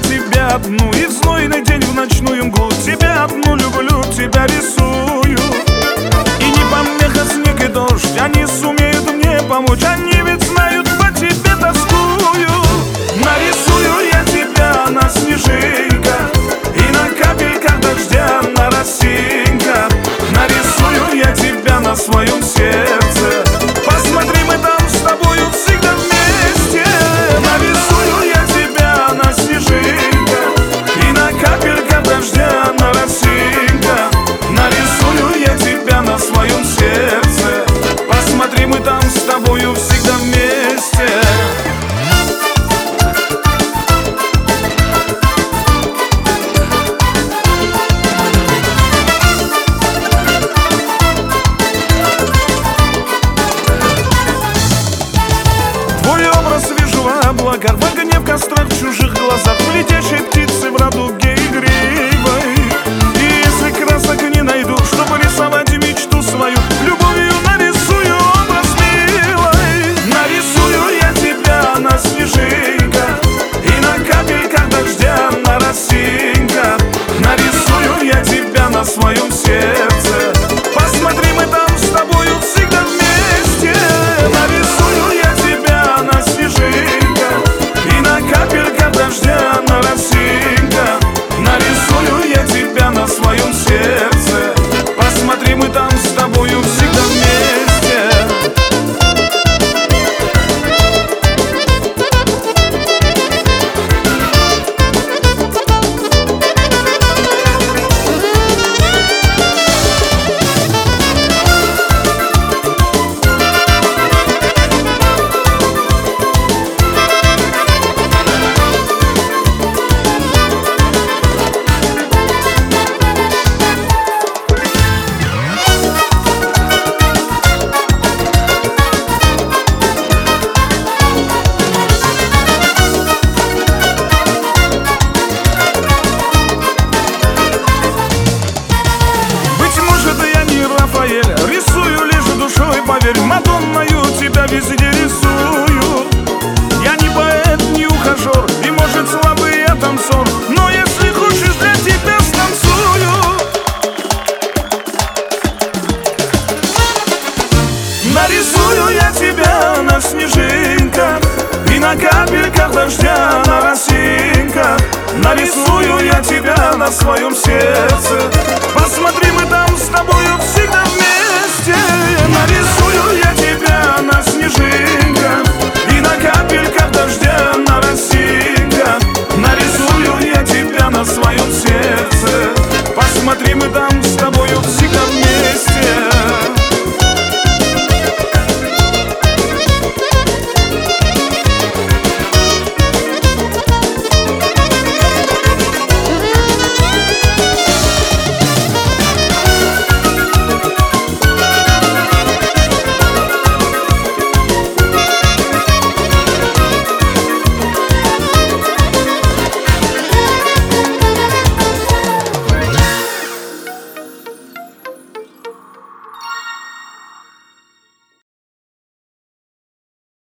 тебя одну, и в знойный день в ночную мглу тебя одну люблю, тебя рисую. И не помеха снег и дождь, они сумеют мне помочь, они ведь знают, по тебе тоскую. Нарисую я тебя на снежинках и на капельках дождя, на росинках. Нарисую я тебя на своем сердце, посмотри, мы там с тобою всегда вместе. Нарисую я тебя на снежинках и на капельках дождя, на росинках. Нарисую я тебя на своем сердце, посмотри, мы там с тобою всегда вместе. В огне, в кострах, в чужих глазах, в летящей птице, в радуге игривой. И если красок не найду, чтобы рисовать мечту свою, любовью нарисую образ милой. Нарисую я тебя на снежинках и на капельках дождя, на росинках. Нарисую я тебя на своем сердце, посмотри, мы там с тобою всегда вместе. Нарисую я тебя на снежинках и на капельках дождя, на росинках. Нарисую я тебя на своем сердце, посмотри, мы там с тобою всегда вместе. Рисую лишь душой, поверь, Мадонною тебя везде рисую. Я не поэт, не ухажер, и может слабый я танцор, но если хочешь, для тебя станцую. Нарисую я тебя на снежинках и на капельках дождя, на росинках. Нарисую я тебя на своем сердце,